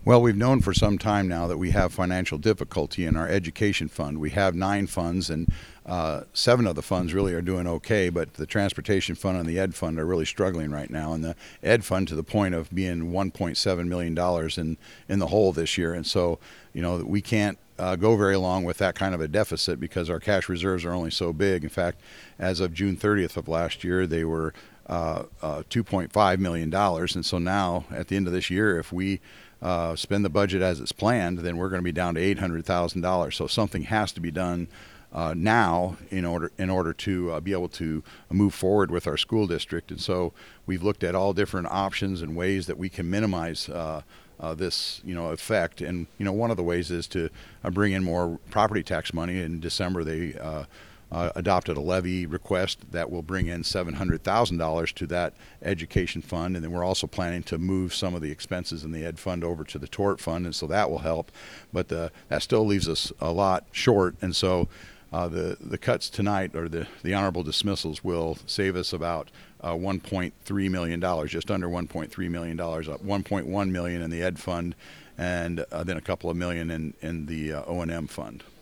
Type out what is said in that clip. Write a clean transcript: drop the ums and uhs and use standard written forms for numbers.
Well, we've known for some time now that we have financial difficulty in our education fund. We have 9 funds, and 7 of the funds really are doing okay, but the transportation fund and the ed fund are really struggling right now. And the ed fund to the point of being $1.7 million in the hole this year. And so, we can't go very long with that kind of a deficit because our cash reserves are only so big. In fact, as of June 30th of last year, they were $2.5 million. And so now, at the end of this year, if we spend the budget as it's planned, then we're going to be down to $800,000. So something has to be done now in order to be able to move forward with our school district. And so we've looked at all different options and ways that we can minimize this effect. And one of the ways is to bring in more property tax money. In December, they adopted a levy request that will bring in $700,000 to that education fund, and then we're also planning to move some of the expenses in the ed fund over to the tort fund, and so that will help. But that still leaves us a lot short, and so the cuts tonight, or the honorable dismissals, will save us about $1.3 million, just under $1.3 million, up $1.1 million in the ed fund, and then a couple of million in the O&M fund.